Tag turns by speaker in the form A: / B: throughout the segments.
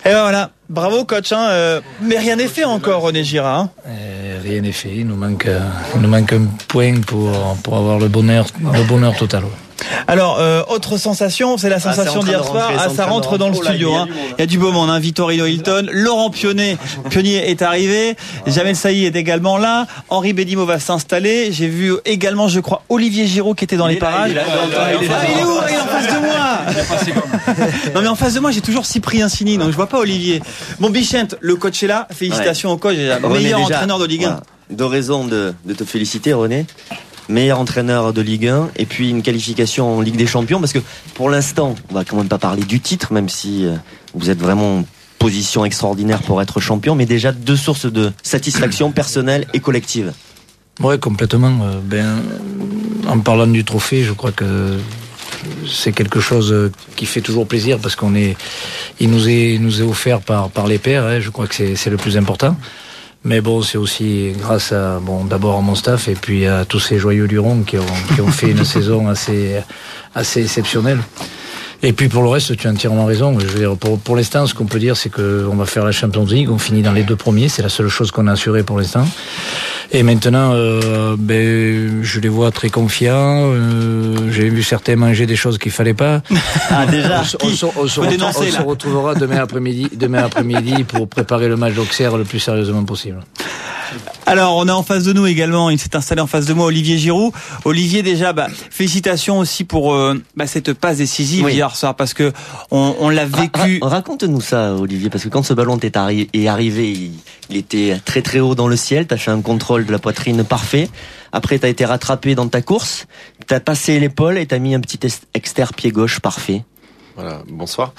A: Et ben voilà, bravo coach, mais rien n'est fait encore, René Girard.
B: Rien n'est fait, il nous manque un point pour avoir le bonheur total.
A: Alors, autre sensation, c'est la sensation d'hier soir. Ça rentre dans le studio. Il y a du beau monde. Vittorino Hilton, Laurent Pionnier est arrivé. Jamel Sailly est également là. Henri Bédimo va s'installer. J'ai vu également, je crois, Olivier Giroud qui était dans les parages. Il est où? Il est en face de moi. Non mais en face de moi, j'ai toujours Cyprien Sini, donc je vois pas Olivier. Bon, Bichente, le coach est là. Félicitations au coach, meilleur entraîneur de Ligue 1.
C: Deux raisons de te féliciter, René. Meilleur entraîneur de Ligue 1 et puis une qualification en Ligue des Champions, parce que pour l'instant on va quand même pas parler du titre, même si vous êtes vraiment en position extraordinaire pour être champion, mais déjà deux sources de satisfaction personnelle et collective.
B: Ouais, complètement. En parlant du trophée, je crois que c'est quelque chose qui fait toujours plaisir, parce il nous est offert par les pairs, je crois que c'est le plus important. Mais bon, c'est aussi grâce d'abord à mon staff et puis à tous ces joyeux lurons qui ont fait une saison assez exceptionnelle. Et puis pour le reste, tu as entièrement raison. Je veux dire, pour l'instant, ce qu'on peut dire, c'est qu'on va faire la Champions League, on finit dans les 2 premiers, c'est la seule chose qu'on a assurée pour l'instant. Et maintenant, je les vois très confiants. J'ai vu certains manger des choses qu'il fallait pas.
A: Ah déjà.
B: On se retrouvera demain après-midi pour préparer le match d'Auxerre le plus sérieusement possible.
A: Alors, on a en face de nous également, il s'est installé en face de moi, Olivier Giroud. Olivier, déjà, félicitations aussi pour cette passe décisive hier soir, parce que on l'a vécu.
C: Raconte-nous ça, Olivier, parce que quand ce ballon est arrivé, il était très très haut dans le ciel. T'as fait un contrôle de la poitrine parfait. Après, t'as été rattrapé dans ta course. T'as passé l'épaule et t'as mis un petit exter pied gauche parfait.
D: Voilà, bonsoir.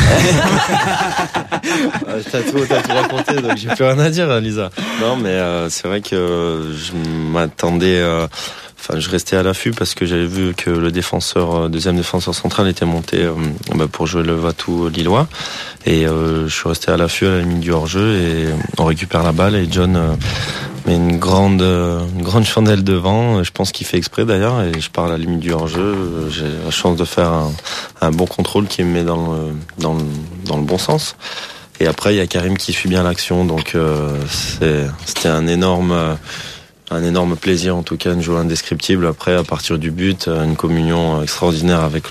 D: T'as tout raconté, donc j'ai plus rien à dire, Lisa. Non, mais c'est vrai que je m'attendais. Je restais à l'affût parce que j'avais vu que le deuxième défenseur central était monté pour jouer le Vatou lillois. Et je suis resté à l'affût à la limite du hors-jeu et on récupère la balle et John met une grande chandelle devant. Je pense qu'il fait exprès d'ailleurs et je pars à la limite du hors-jeu. J'ai la chance de faire un bon contrôle qui me met dans le bon sens. Et après il y a Karim qui suit bien l'action, donc c'était un énorme plaisir, en tout cas, une joie indescriptible. Après, à partir du but, une communion extraordinaire avec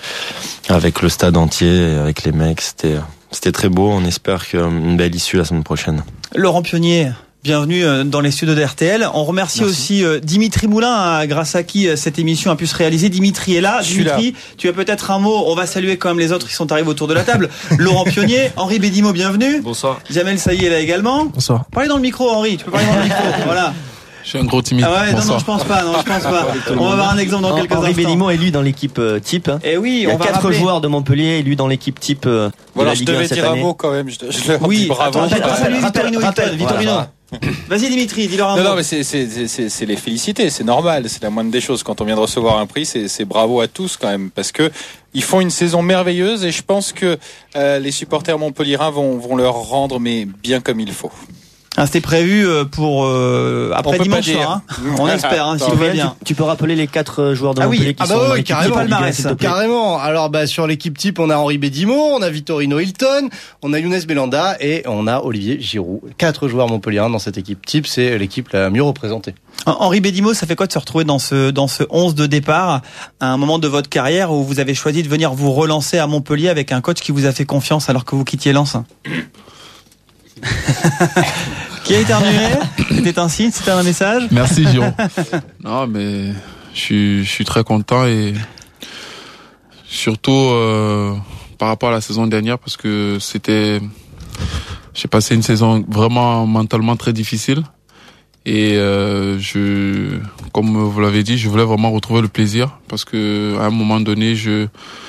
D: le stade entier et avec les mecs. C'était très beau. On espère une belle issue la semaine prochaine.
A: Laurent Pionnier, bienvenue dans les studios d'RTL. On remercie aussi Dimitri Moulin, grâce à qui cette émission a pu se réaliser. Dimitri est là. Dimitri, tu as peut-être un mot. On va saluer quand même les autres qui sont arrivés autour de la table. Laurent Pionnier, Henri Bédimo, bienvenue.
D: Bonsoir.
A: Jamel Sailly est là également.
E: Bonsoir.
A: Parlez dans le micro, Henri. Tu peux parler dans le micro. Voilà.
E: Je suis un gros timide.
A: Ah ouais, non, je pense pas. On va avoir un exemple dans quelques instants.
C: Henri Bédimo est lui dans l'équipe type.
A: Et oui,
C: il y a 4 joueurs de Montpellier élu dans l'équipe type de la Ligue 1 cette année.
F: Je devais dire un mot quand même.
A: Oui,
F: bravo.
A: Salut Vittorino. Vas-y Dimitri, dis-leur un mot.
F: Non, mais c'est les féliciter, c'est normal, c'est la moindre des choses. Quand on vient de recevoir un prix, c'est bravo à tous quand même, parce que ils font une saison merveilleuse et je pense que les supporters montpelliérains vont leur rendre mais bien comme il faut.
A: C'était prévu pour après dimanche soir. On espère, si tout va bien.
C: Tu peux rappeler les 4 joueurs de Montpellier qui sont dans l'équipe type.
G: Carrément. Alors sur l'équipe type, on a Henri Bédimo, on a Vittorino Hilton, on a Younes Belanda et on a Olivier Giroud. 4 joueurs montpelliérains dans cette équipe type, c'est l'équipe la mieux représentée.
A: Henri Bédimo, ça fait quoi de se retrouver dans ce 11 de départ à un moment de votre carrière où vous avez choisi de venir vous relancer à Montpellier avec un coach qui vous a fait confiance alors que vous quittiez Lens? Qui a éternué? C'était un signe, c'était un message?
E: Merci Giron. Non mais je suis très content et surtout par rapport à la saison dernière parce que j'ai passé une saison vraiment mentalement très difficile et comme vous l'avez dit, je voulais vraiment retrouver le plaisir parce que à un moment donné je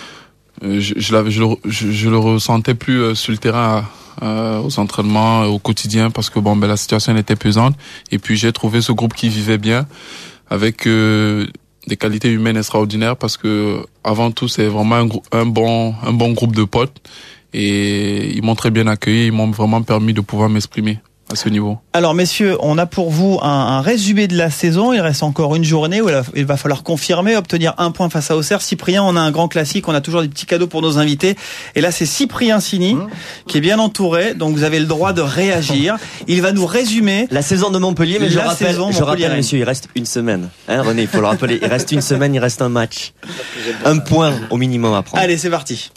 E: le ressentais plus sur le terrain aux entraînements, au quotidien parce que la situation était pesante et puis j'ai trouvé ce groupe qui vivait bien avec des qualités humaines extraordinaires parce que avant tout c'est vraiment un bon groupe de potes et ils m'ont très bien accueilli, ils m'ont vraiment permis de pouvoir m'exprimer à ce niveau.
A: Alors messieurs, on a pour vous un résumé de la saison. Il reste encore une journée où il va falloir confirmer, obtenir un point face à Auxerre. Cyprien, on a un grand classique, on a toujours des petits cadeaux pour nos invités. Et là, c'est Cyprien Sini qui est bien entouré, donc vous avez le droit de réagir. Il va nous résumer
C: la saison de Montpellier, mais je rappelle, messieurs, il reste une semaine. Hein, René, il faut le rappeler. Il reste une semaine, il reste un match. Un point au minimum à prendre.
A: Allez, c'est parti.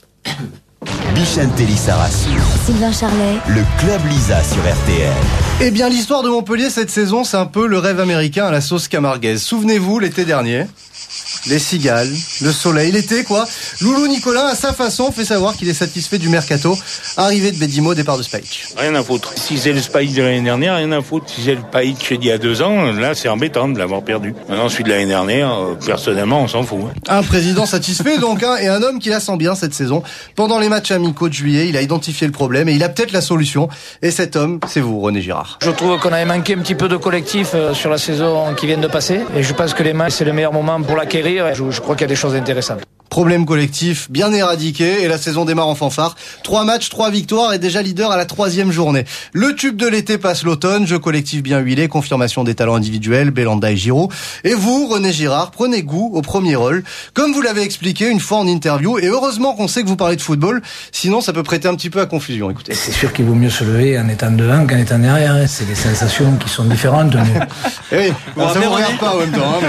H: Bichente Lissarassou,
I: Sylvain Charlet,
H: le Club Lisa sur RTL.
G: Eh bien, l'histoire de Montpellier cette saison, c'est un peu le rêve américain à la sauce camarguaise. Souvenez-vous, l'été dernier, les cigales, le soleil, l'été quoi. Loulou Nicolin, à sa façon, fait savoir qu'il est satisfait du mercato. Arrivée de Bedimo, départ de Spahic.
J: Rien à foutre. Si c'est le Spahic de l'année dernière, rien à foutre. Si c'est le Spahic d'il y a 2 ans, là, c'est embêtant de l'avoir perdu. Maintenant, celui de l'année dernière, personnellement, on s'en fout.
G: Un président satisfait donc, et un homme qui la sent bien cette saison. Pendant les matchs amicaux de juillet, il a identifié le problème et il a peut-être la solution. Et cet homme, c'est vous, René Girard.
B: Je trouve qu'on avait manqué un petit peu de collectif sur la saison qui vient de passer. Et je pense que les matchs, c'est le meilleur moment pour l'acquérir. Je crois qu'il y a des choses intéressantes.
G: Problème collectif bien éradiqué et la saison démarre en fanfare. 3 matchs, 3 victoires et déjà leader à la 3e journée. Le tube de l'été passe l'automne, jeu collectif bien huilé, confirmation des talents individuels, Belanda et Giroud. Et vous, René Girard, prenez goût au premier rôle. Comme vous l'avez expliqué une fois en interview, et heureusement qu'on sait que vous parlez de football, sinon ça peut prêter un petit peu à confusion. Écoutez.
B: C'est sûr qu'il vaut mieux se lever en étant devant qu'en étant derrière. C'est des sensations qui sont différentes.
G: Oui, bon, ça ne vous regarde pas en même temps.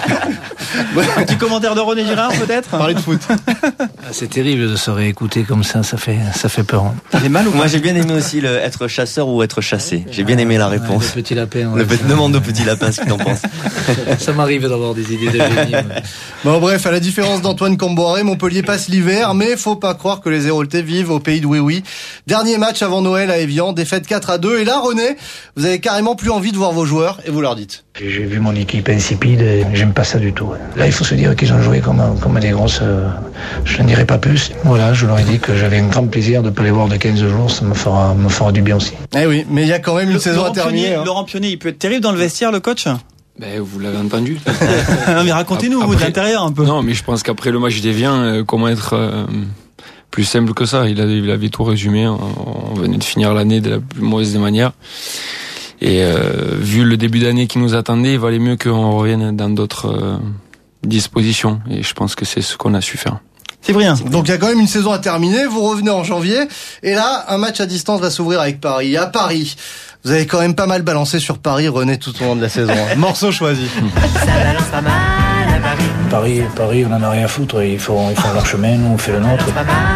G: Mais...
A: Un petit commentaire de René Girard peut-être.
G: Parler de foot.
B: C'est terrible de se réécouter comme ça fait peur.
A: T'avais mal ou pas?
C: Moi j'ai bien aimé aussi le être chasseur ou être chassé. J'ai bien aimé la réponse.
B: Le petit lapin. Ouais.
C: Demande au petit lapin ce que t'en penses.
B: Ça m'arrive d'avoir des idées de génie.
G: Bon bref, à la différence d'Antoine Camboiré, Montpellier passe l'hiver, mais faut pas croire que les Héroltais vivent au pays de oui-oui. Dernier match avant Noël à Évian, défaite 4-2, et là René, vous avez carrément plus envie de voir vos joueurs, et vous leur dites.
B: J'ai vu mon équipe insipide et j'aime pas ça du tout. Là, il faut se dire qu'ils ont joué comme des grosses... je ne dirai pas plus. Voilà, je leur ai dit que j'avais un grand plaisir de ne pas les voir de 15 jours, ça me fera du bien aussi.
G: Eh oui, mais il y a quand même une saison à terminer.
A: Laurent Pionnier, il peut être terrible dans le vestiaire, le coach?
K: Vous l'avez entendu.
A: Non mais racontez-nous, vous, de l'intérieur un peu.
K: Non, mais je pense qu'après le match d'Évian, comment être plus simple que ça. Il avait tout résumé. On venait de finir l'année de la plus mauvaise des manières. Et vu le début d'année qui nous attendait, il valait mieux qu'on revienne dans d'autres dispositions. Et je pense que c'est ce qu'on a su faire.
A: C'est brillant.
G: Donc il y a quand même une saison à terminer. Vous revenez en janvier. Et là, un match à distance va s'ouvrir avec Paris. À Paris, vous avez quand même pas mal balancé sur Paris, René, tout au long de la saison. Morceau choisi.
I: ça balance pas mal à Paris.
B: Paris, on en a rien à foutre. Ils font leur chemin, nous on fait le nôtre.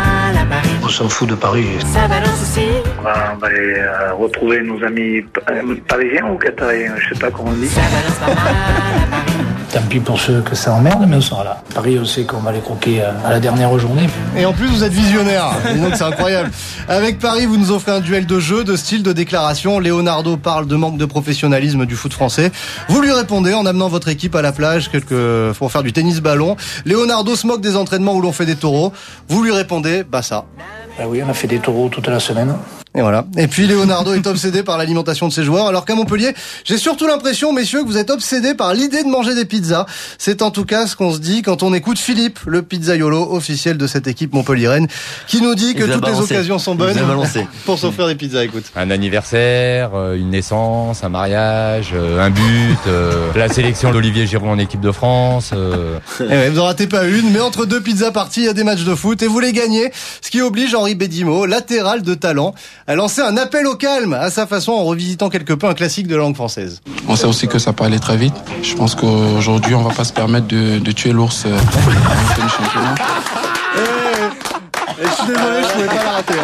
B: On s'en fout de Paris.
I: Ça balance aussi.
L: On va aller retrouver nos amis parisiens ou qatariens, je sais pas comment on dit.
I: Ça balance pas mal à Paris.
B: Tant pis pour ceux que ça emmerde, mais on sera là. Paris, on sait qu'on va les croquer à la dernière journée.
G: Et en plus, vous êtes visionnaire. Donc c'est incroyable. Avec Paris, vous nous offrez un duel de jeu, de style, de déclaration. Leonardo parle de manque de professionnalisme du foot français. Vous lui répondez en amenant votre équipe à la plage pour faire du tennis-ballon. Leonardo se moque des entraînements où l'on fait des taureaux. Vous lui répondez, ça.
B: Oui, on a fait des taureaux toute la semaine.
G: Et voilà. Et puis Leonardo est obsédé par l'alimentation de ses joueurs, alors qu'à Montpellier, j'ai surtout l'impression, messieurs, que vous êtes obsédés par l'idée de manger des pizzas. C'est en tout cas ce qu'on se dit quand on écoute Philippe, le pizzaiolo officiel de cette équipe montpelliéraine, qui nous dit que toutes les occasions sont bonnes pour s'offrir des pizzas. Écoute.
M: Un anniversaire, une naissance, un mariage, un but, la sélection d'Olivier Giroud en équipe de France.
G: Et ouais, vous en ratez pas une, mais entre 2 pizzas parties, il y a des matchs de foot et vous les gagnez, ce qui oblige Henri Bedimo, latéral de talent, a lancé un appel au calme à sa façon en revisitant quelque peu un classique de la langue française.
E: On sait aussi que ça peut aller très vite. Je pense qu'aujourd'hui, on va pas se permettre de tuer l'ours dans le championnat.
G: Je suis désolé, je pouvais pas la rater.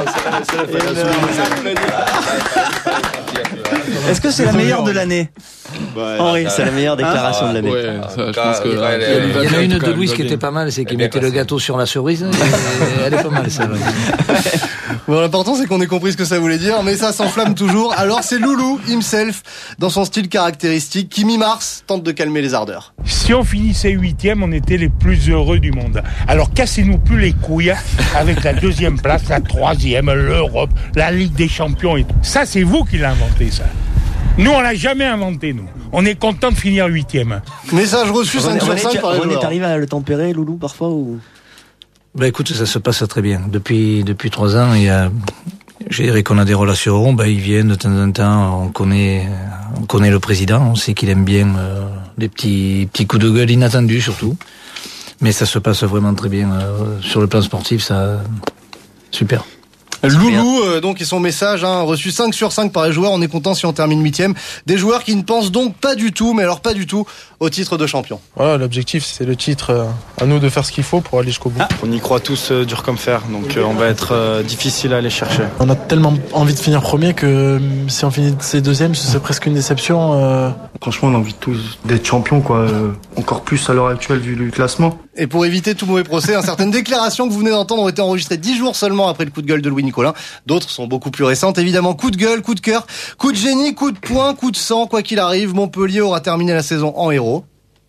A: Est-ce que c'est la meilleure de l'année, Henri?
C: C'est la meilleure déclaration de l'année.
E: Ouais, ça, je pense que
B: il y en a une de Louis qui était pas mal, c'est qu'il mettait le gâteau sur la cerise. Elle est pas mal, ça.
G: Bon, l'important c'est qu'on ait compris ce que ça voulait dire, mais ça s'enflamme toujours. Alors c'est Loulou himself, dans son style caractéristique, qui mi-mars tente de calmer les ardeurs.
J: Si on finissait 8e, on était les plus heureux du monde. Alors cassez-nous plus les couilles avec la 2e place, la 3e, l'Europe, la Ligue des Champions et tout. Ça, c'est vous qui l'avez inventé, ça. Nous, on l'a jamais inventé, nous. On est content de finir 8e.
G: Message reçu 5 sur 5 par les joueurs.
C: T'arrives à le tempérer, Loulou, parfois ou...
B: Écoute, ça se passe très bien. Depuis 3 ans, il y a je dirais qu'on a des relations. Ben, il vient de temps en temps. On connaît le président. On sait qu'il aime bien des petits coups de gueule inattendus surtout. Mais ça se passe vraiment très bien sur le plan sportif. Ça, super.
G: Loulou, donc, et son message, reçu 5 sur 5 par les joueurs. On est content si on termine 8e. Des joueurs qui ne pensent donc pas du tout, mais alors pas du tout, au titre de champion.
N: Voilà, l'objectif, c'est le titre. À nous de faire ce qu'il faut pour aller jusqu'au bout.
O: On y croit tous dur comme fer, donc on va être difficile à aller chercher.
N: On a tellement envie de finir premier que si on finit deuxième, ce serait presque une déception.
P: Franchement, on a envie tous d'être champion, quoi. Encore plus à l'heure actuelle vu le classement.
G: Et pour éviter tout mauvais procès, certaines déclarations que vous venez d'entendre ont été enregistrées 10 jours seulement après le coup de gueule de Louis Nicolin. D'autres sont beaucoup plus récentes. Évidemment, coup de gueule, coup de cœur, coup de génie, coup de poing, coup de sang. Quoi qu'il arrive, Montpellier aura terminé la saison en héros.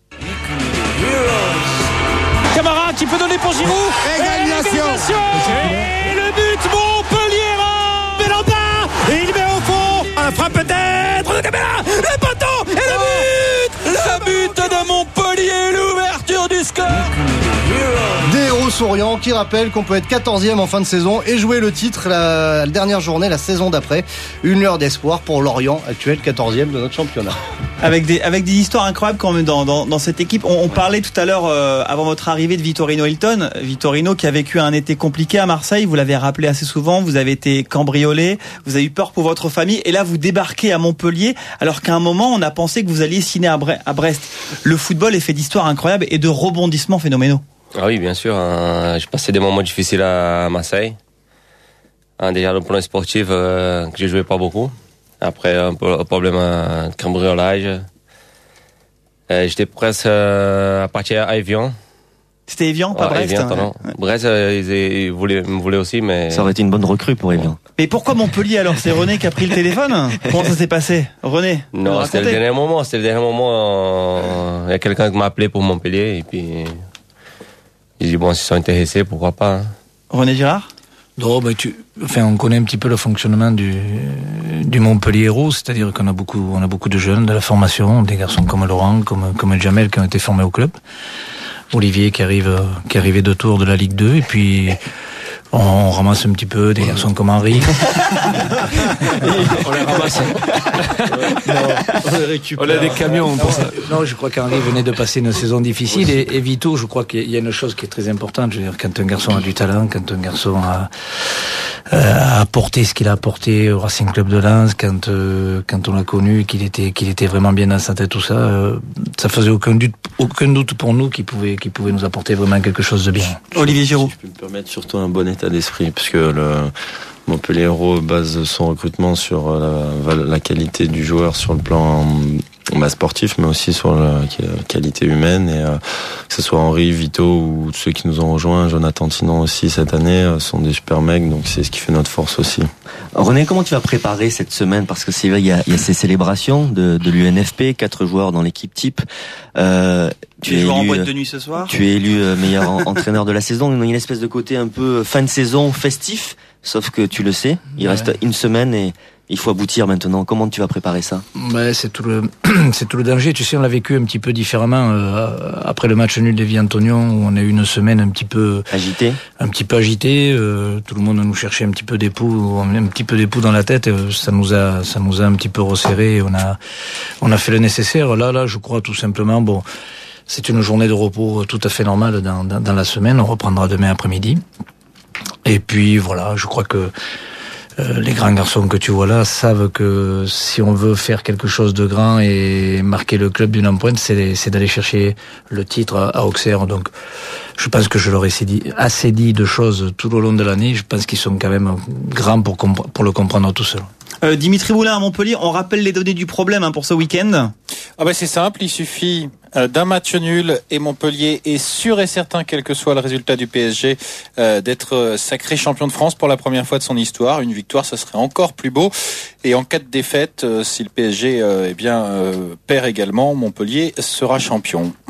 Q: Camara qui peut donner pour Giroud. Égalisation. Et le but Montpellier. Belanda. Et il met au fond. Un frappe peut-être de Camara. Le poteau. Et le but. Le but de Montpellier. L'ouverture du score.
G: Des héros souriants qui rappellent qu'on peut être 14e en fin de saison et jouer le titre la dernière journée, la saison d'après. Une heure d'espoir pour Lorient, actuel 14e de notre championnat.
A: Avec des histoires incroyables quand même dans cette équipe. On parlait tout à l'heure, avant votre arrivée, de Vitorino Hilton. Vitorino qui a vécu un été compliqué à Marseille, vous l'avez rappelé assez souvent, vous avez été cambriolé, vous avez eu peur pour votre famille, et là vous débarquez à Montpellier, alors qu'à un moment on a pensé que vous alliez signer à Brest. Le football est fait d'histoires incroyables et de rebondissements phénoménaux.
R: Ah oui, bien sûr. J'ai passé des moments difficiles à Marseille. Déjà, le plan sportif, que je jouais pas beaucoup. Après, un problème de cambriolage. J'étais presque à partir à Evian.
A: C'était Evian, pas Brest?
R: Evian, non. Brest, ils me voulaient aussi, mais...
C: Ça aurait été une bonne recrue pour Evian.
A: Mais pourquoi Montpellier alors? C'est René qui a pris le téléphone? Comment ça s'est passé? René?
R: Non, c'était le dernier moment. Il y a quelqu'un qui m'a appelé pour Montpellier, et puis... J'ai dit, bon, s'ils sont intéressés, pourquoi pas.
A: René Girard?
B: Non, on connaît un petit peu le fonctionnement du Montpellier Héros, c'est-à-dire qu'on a beaucoup de jeunes de la formation, des garçons comme Laurent, comme Jamel qui ont été formés au club. Olivier qui arrivait de tour de la Ligue 2, et puis on ramasse un petit peu des garçons comme Henri.
K: On les ramasse.
B: On les récupère. On a des camions pour ça. Non, je crois qu'Henri venait de passer une saison difficile, et Vito, je crois qu'il y a une chose qui est très importante. Je veux dire, quand un garçon a du talent, quand un garçon a apporté ce qu'il a apporté au Racing Club de Lens, quand on l'a connu, qu'il était vraiment bien dans sa tête, tout ça, ça faisait aucun doute pour nous qu'il pouvait nous apporter vraiment quelque chose de bien.
A: Olivier Giroud.
D: Si je peux me permettre, surtout un bon état d'esprit, puisque le Montpellier Héros base son recrutement sur la qualité du joueur sur le plan sportif, mais aussi sur la qualité humaine, et que ce soit Henri, Vito ou ceux qui nous ont rejoints, Jonathan Tinon aussi cette année, sont des super mecs, donc c'est ce qui fait notre force aussi.
C: René, comment tu vas préparer cette semaine? Parce que c'est vrai, il y a ces célébrations de l'UNFP, 4 joueurs dans l'équipe type.
A: Tu es joueur en boîte de nuit ce soir.
C: Tu es élu meilleur entraîneur de la saison. Il y a une espèce de côté un peu fin de saison festif, sauf que tu le sais, il reste une semaine et il faut aboutir maintenant. Comment tu vas préparer ça?
B: C'est tout le danger. Tu sais, on l'a vécu un petit peu différemment après le match nul d'Évian-Tognon, où on a eu une semaine un petit peu agitée. Tout le monde nous cherchait un petit peu d'époux dans la tête. Ça nous a un petit peu resserré. On a fait le nécessaire. Là, je crois tout simplement. Bon, c'est une journée de repos tout à fait normale dans la semaine. On reprendra demain après-midi. Et puis voilà, je crois que les grands garçons que tu vois là savent que si on veut faire quelque chose de grand et marquer le club d'une empreinte, c'est d'aller chercher le titre à Auxerre. Donc, je pense que je leur ai assez dit de choses tout au long de l'année. Je pense qu'ils sont quand même grands pour le comprendre tout seul.
A: Dimitri Boulin à Montpellier, on rappelle les données du problème pour ce week-end.
F: C'est simple, il suffit d'un match nul et Montpellier est sûr et certain, quel que soit le résultat du PSG, d'être sacré champion de France pour la première fois de son histoire. Une victoire, ça serait encore plus beau. Et en cas de défaite, si le PSG perd également, Montpellier sera champion.